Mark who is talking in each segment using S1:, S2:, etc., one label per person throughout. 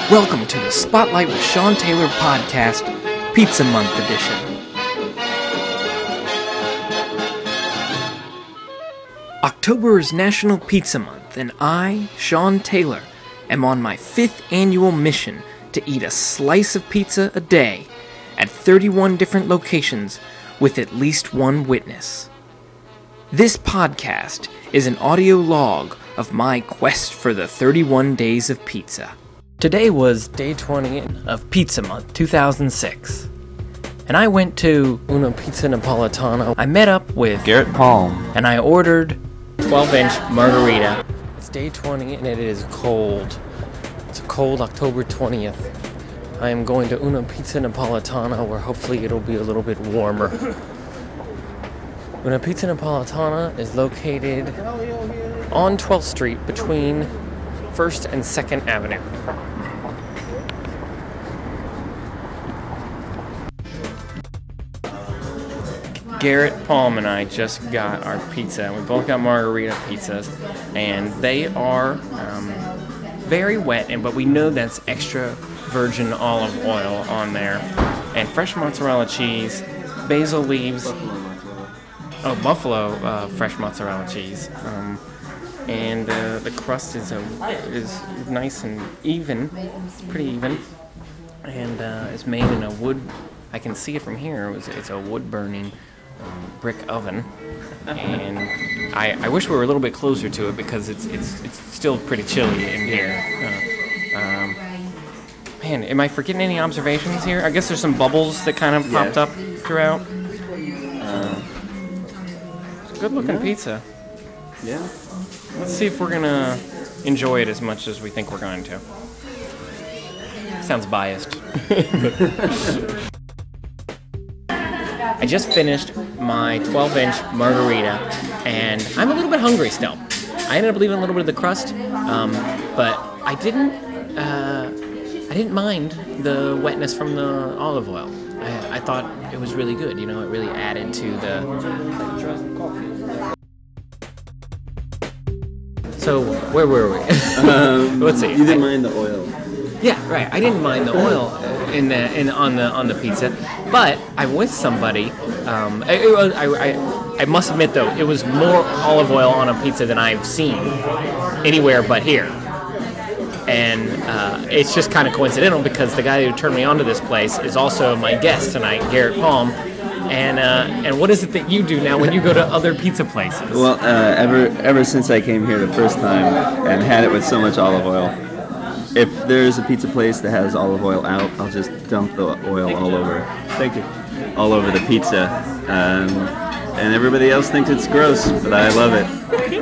S1: Welcome to the Spotlight with Sean Taylor podcast, Pizza Month edition. October is National Pizza Month, and I, Sean Taylor, am on my 5th annual mission to eat a slice of pizza a day at 31 different locations with at least one witness. This podcast is an audio log of my quest for the 31 days of pizza. Today was day 20 of Pizza Month 2006, and I went to Una Pizza Napolitano. I met up with
S2: Garrett Palm,
S1: and I ordered 12-inch margarita. It's day 20 and it is cold. It's a cold October 20th. I am going to Una Pizza Napolitana where hopefully it'll be a little bit warmer. Una Pizza Napolitana is located on 12th Street between 1st and 2nd Avenue. Garrett Palm and I just got our pizza. We both got margarita pizzas, and they are very wet, but we know that's extra virgin olive oil on there, and fresh mozzarella cheese, basil leaves, buffalo fresh mozzarella cheese, and the crust is nice and even, pretty even, and it's made in a wood. I can see it from here. It's a wood burning brick oven, and I wish we were a little bit closer to it because it's still pretty chilly in here. Man, am I forgetting any observations here? I guess there's some bubbles that kind of popped up throughout. It's a good looking pizza.
S2: Yeah.
S1: Let's see if we're gonna enjoy it as much as we think we're going to. Sounds biased. I just finished my 12-inch margarita, and I'm a little bit hungry still. I ended up leaving a little bit of the crust, but I didn't mind the wetness from the olive oil. I thought it was really good. You know, it really added to the. So where were we? Let's see.
S2: You didn't mind the oil.
S1: Yeah, right. I didn't mind the oil on the pizza, but I'm with somebody. I must admit though, it was more olive oil on a pizza than I've seen anywhere but here, and it's just kind of coincidental because the guy who turned me on to this place is also my guest tonight, Garrett Palm. And what is it that you do now when you go to other pizza places?
S2: Well, ever since I came here the first time and had it with so much olive oil, if there's a pizza place that has olive oil out, I'll just dump the oil all over. Thank you. All over the pizza, and everybody else thinks it's gross, but I love it.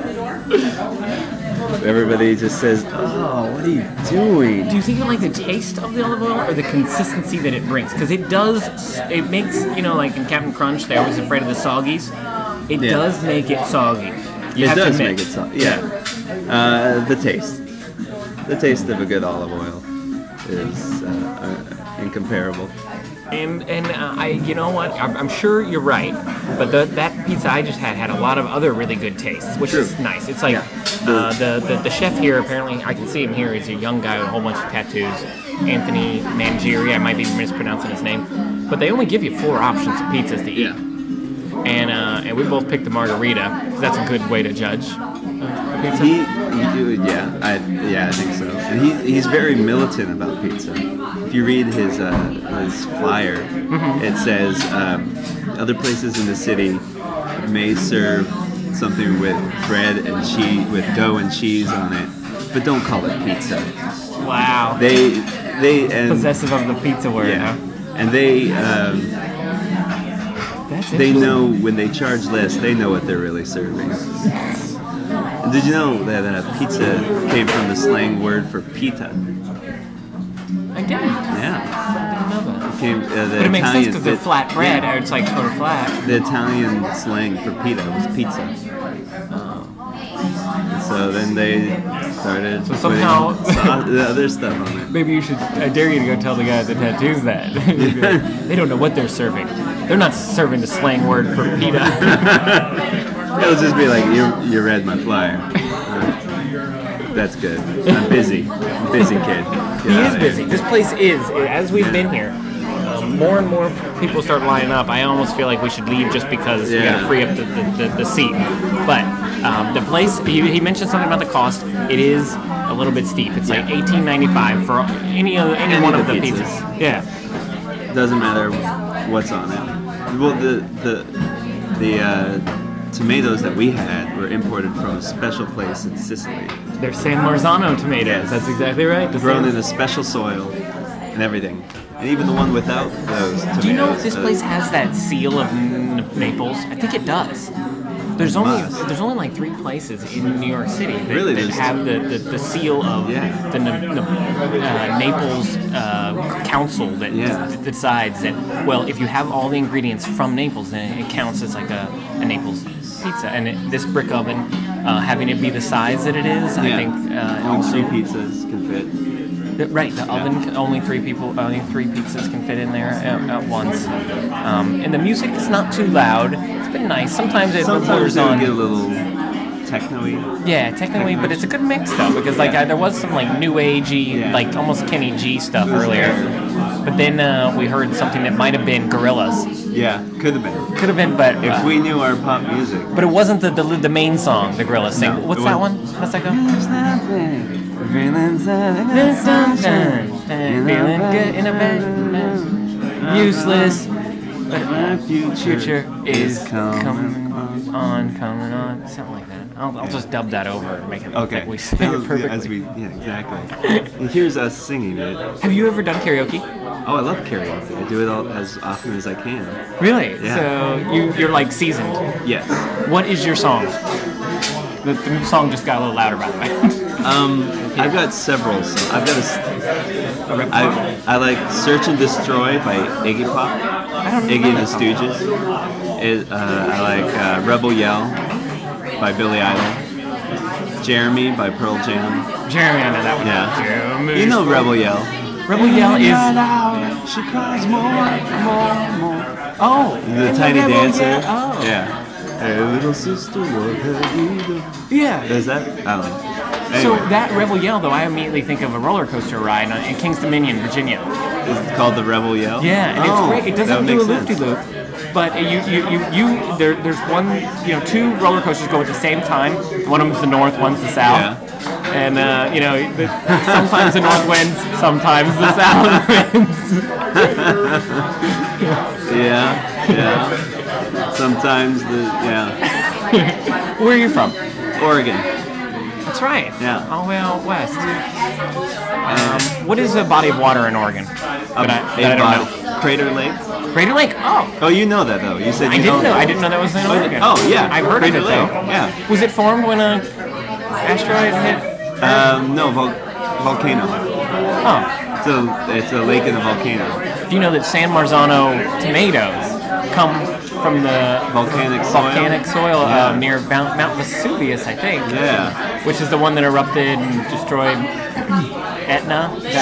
S2: Everybody just says, "Oh, what are you doing?"
S1: Do you think you like the taste of the olive oil or the consistency that it brings? Because it makes, like in Captain Crunch, they're always afraid of the soggies. It does make it soggy.
S2: It does make it soggy. Yeah. The taste of a good olive oil is incomparable.
S1: And you know what? I'm sure you're right, but that pizza I just had a lot of other really good tastes, which is nice. It's like the chef here, apparently, I can see him here. He's a young guy with a whole bunch of tattoos, Anthony Mangieri. I might be mispronouncing his name, but they only give you 4 options of pizzas to eat.
S2: Yeah.
S1: And we both picked the margarita because that's a good way to judge pizza.
S2: I think so. And he's very militant about pizza. If you read his flyer, it says other places in the city may serve something with bread and cheese, with dough and cheese on it, but don't call it pizza.
S1: Wow.
S2: They
S1: possessive of the pizza word.
S2: Yeah.
S1: Huh?
S2: And they know when they charge less, they know what they're really serving. Did you know that pizza came from the slang word for pita?
S1: I didn't.
S2: Yeah.
S1: I didn't know that.
S2: But
S1: it makes sense because they're flat bread, or it's like sort of flat.
S2: The Italian slang for pita was pizza. So then they started putting the other stuff on it.
S1: Maybe you should, I dare you to go tell the guy at the tattoos that. They don't know what they're serving. They're not serving the slang word for pita.
S2: It'll just be like, you read my flyer. That's good. I'm busy. I'm a busy kid.
S1: He is busy. This place is, as we've been here, more and more people start lining up. I almost feel like we should leave just because we got to free up the seat. But the place, he mentioned something about the cost. It is a little bit steep. It's like $18.95 for any one of the pizzas. Yeah.
S2: Doesn't matter what's on it. Well, the tomatoes that we had were imported from a special place in Sicily.
S1: They're San Marzano tomatoes.
S2: Yes.
S1: That's exactly right.
S2: Grown in a special soil and everything. And even the one without those tomatoes.
S1: Do you know if this place has that seal of Naples? I think it does. There's only like 3 places in New York City that have the seal of the Naples council that decides that, well, if you have all the ingredients from Naples, then it counts as like a Naples pizza. And this brick oven, having it be the size that it is, I think
S2: only 3 pizzas can fit.
S1: Right, the oven, only 3 pizzas can fit in there at once. And the music is not too loud. It's been nice. Sometimes it blurs on.
S2: Get a little techno-y.
S1: Yeah, techno-y, but it's a good mix though, because like there was some like new agey, like almost Kenny G stuff earlier. But then we heard something that might have been Gorillaz.
S2: Yeah, could have been.
S1: Could have been, but
S2: if we knew our pop music.
S1: But it wasn't the main song the Gorillaz sing.
S2: No,
S1: What's that one? How's that go?
S2: Feeling
S1: good in a bed, useless, but my future is coming on, something like that. I'll just dub that over and make it look like we sing it perfectly.
S2: Exactly. Here's us singing it.
S1: Have you ever done karaoke?
S2: Oh, I love karaoke. I do it as often as I can.
S1: Really?
S2: Yeah.
S1: So you're like seasoned.
S2: Yes.
S1: What is your song? The song just got a little louder, by the way.
S2: I've got several. I've got I like "Search and Destroy" by Iggy Pop. Iggy and the Stooges. I like "Rebel Yell" by Billy Idol. ""Jeremy" by Pearl Jam.
S1: Jeremy, I know that one.
S2: Yeah.
S1: Jeremy.
S2: You know "Rebel Yell."
S1: Rebel Yell is.
S2: She cries more.
S1: Oh.
S2: The Tiny Dancer.
S1: Oh.
S2: Yeah. Hey, little sister, what have you done?
S1: Yeah.
S2: Is that? I don't know. Anyway.
S1: So that Rebel Yell, though, I immediately think of a roller coaster ride in Kings Dominion, Virginia.
S2: Is it called the Rebel Yell?
S1: Yeah, and it's great. It doesn't do a loop-de-loop, but there's one, 2 roller coasters go at the same time. One of them's the north, one's the south.
S2: Yeah.
S1: And sometimes the north wins, sometimes the south wins.
S2: Yeah. Sometimes
S1: Where are you from?
S2: Oregon.
S1: That's right.
S2: Yeah.
S1: All the way out west. What is a body of water in Oregon? I don't know.
S2: Crater Lake.
S1: Crater Lake? Oh.
S2: Oh, you know that though. You said
S1: I didn't know that was in Oregon.
S2: Oh yeah.
S1: I've heard
S2: Crater
S1: of it
S2: Lake.
S1: though.
S2: Yeah.
S1: Was it formed when an asteroid hit?
S2: No, volcano.
S1: Oh.
S2: It's a lake in a volcano.
S1: Do you know that San Marzano tomatoes come from the
S2: volcanic
S1: soil near Mount Vesuvius, I think.
S2: Yeah.
S1: Which is the one that erupted and destroyed Etna. It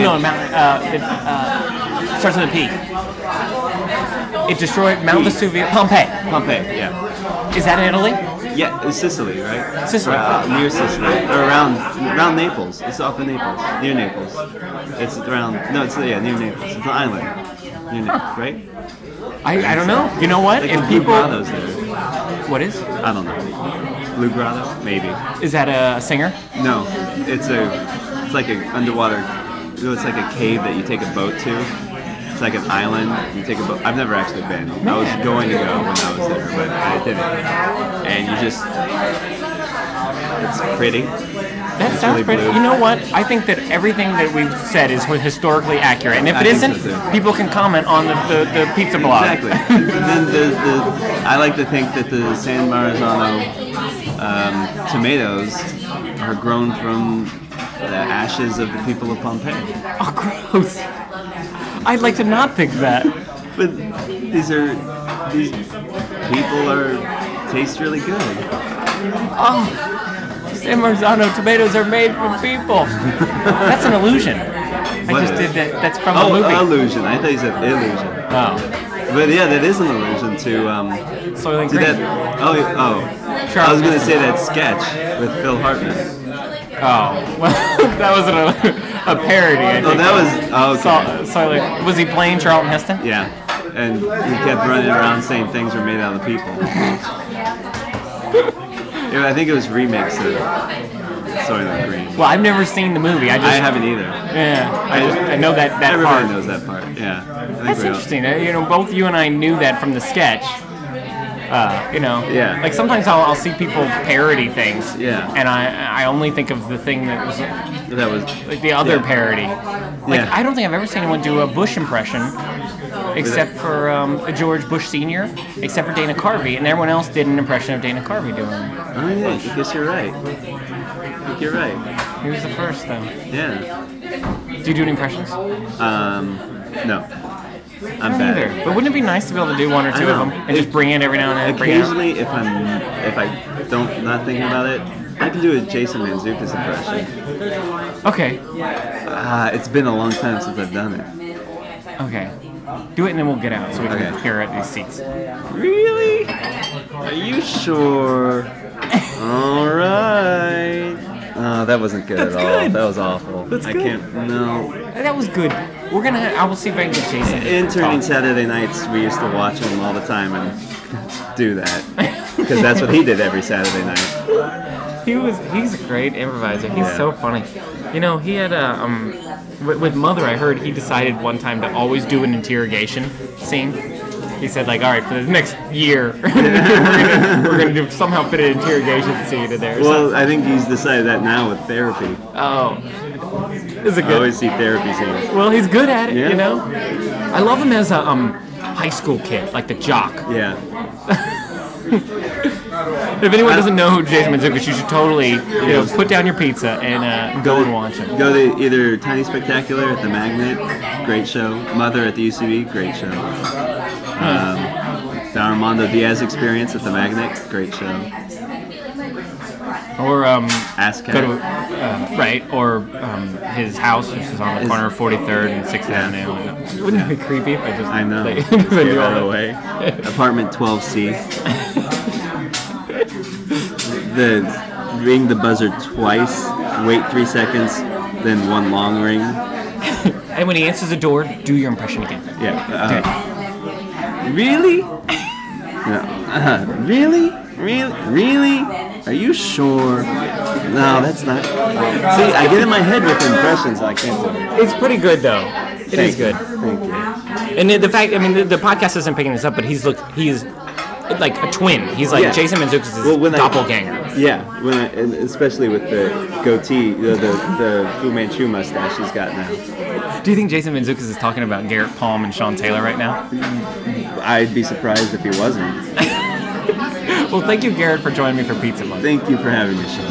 S1: starts with a P. It destroyed Mount Vesuvius. Pompeii.
S2: Yeah.
S1: Is that in Italy?
S2: Yeah, it's Sicily, right?
S1: Sicily.
S2: Near Sicily. Or around Naples. It's off of Naples. Near Naples. It's around, near Naples. It's an island. Near Naples, right?
S1: I don't know. You know what?
S2: Like
S1: if
S2: Blue
S1: people...
S2: Grotto's there.
S1: What is?
S2: I don't know. Blue Grotto? Maybe.
S1: Is that a singer?
S2: No. It's like an underwater... It's like a cave that you take a boat to. It's like an island. You take a boat. I've never actually been. I was going to go when I was there, but I didn't. And you just... It's pretty.
S1: That sounds really pretty. Blue. You know what? I think that everything that we've said is historically accurate, and if it isn't, people can comment on the pizza blog.
S2: Exactly. And then I like to think that the San Marzano tomatoes are grown from the ashes of the people of Pompeii.
S1: Oh, gross! I'd like to not think that.
S2: But these people taste really good.
S1: Oh. San Marzano tomatoes are made from people. That's an illusion. I just did that. That's from a movie.
S2: Oh, illusion. I thought you said illusion.
S1: Oh.
S2: But yeah, that is an illusion to
S1: Soylent Green.
S2: I was going to say that sketch with Phil Hartman.
S1: Oh, well, that wasn't a parody. I think.
S2: That was okay.
S1: So was he playing Charlton Heston?
S2: Yeah, and he kept running around saying things were made out of people. Yeah, I think it was remix of Soylent Green.
S1: Well, I've never seen the movie. I
S2: haven't either.
S1: Yeah, I know that
S2: everybody
S1: part.
S2: knows that part. Yeah,
S1: That's interesting. Both you and I knew that from the sketch.
S2: Yeah.
S1: Like sometimes I'll see people parody things.
S2: Yeah.
S1: And I only think of the thing that was like the other parody. Like I don't think I've ever seen anyone do a Bush impression, except for George Bush Sr., except for Dana Carvey, and everyone else did an impression of Dana Carvey doing.
S2: Oh yeah, I guess you're right. You're right.
S1: He was the first, though.
S2: Yeah.
S1: Do you do any impressions?
S2: No. I'm bad.
S1: Either. But wouldn't it be nice to be able to do one or two of them and just bring it every now and then?
S2: Occasionally, if I don't not thinking about it, I can do a Jason Mantzoukas impression.
S1: Okay.
S2: It's been a long time since I've done it.
S1: Okay. Do it and then we'll get out so we can hear at these seats.
S2: Really? Are you sure? All right. Oh, that wasn't good at all.
S1: Good.
S2: That was awful.
S1: That's good.
S2: I can't. No.
S1: That was good. I will see if I can get Jason.
S2: Interning Saturday nights, we used to watch him all the time and do that because that's what he did every Saturday night.
S1: He's a great improviser. He's so funny. He had with Mother. I heard he decided one time to always do an interrogation scene. He said, all right, for the next year, we're gonna somehow fit an interrogation scene in there.
S2: Well, I think he's decided that now with therapy.
S1: Oh, is it good?
S2: I always see therapy scenes.
S1: Well, he's good at it, I love him as a high school kid, like the jock.
S2: Yeah.
S1: If anyone doesn't know who Jason Mantzoukas, you should totally put down your pizza and go and watch him.
S2: Go to either Tiny Spectacular at the Magnet, great show. Mother at the UCB, great show. The Armando Diaz Experience at the Magnet, great show.
S1: Or
S2: Ask
S1: go to his house, which is on the corner of 43rd and 6th Avenue. Wouldn't it be creepy if I just
S2: I know.
S1: Just
S2: gave that away. Apartment 12C. Ring the buzzer twice, wait 3 seconds, then one long ring.
S1: And when he answers the door, do your impression again.
S2: Yeah. Really? No. Really? Really? Are you sure? No, that's not. See, I get in my head with impressions. I can't do it.
S1: It's pretty good, though. It is good.
S2: Thank you.
S1: And the fact, the podcast isn't picking this up, but he's like a twin. He's like Jason Mantzoukas' doppelganger.
S2: And especially with the goatee, the Fu Manchu mustache he's got now.
S1: Do you think Jason Mantzoukas is talking about Garrett Palm and Sean Taylor right now?
S2: I'd be surprised if he wasn't.
S1: Well, thank you, Garrett, for joining me for Pizza Month.
S2: Thank you for having me, Sean.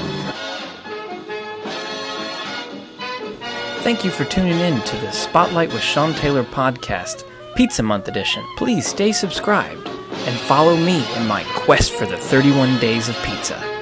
S1: Thank you for tuning in to the Spotlight with Sean Taylor podcast, Pizza Month edition. Please stay subscribed and follow me in my quest for the 31 days of pizza.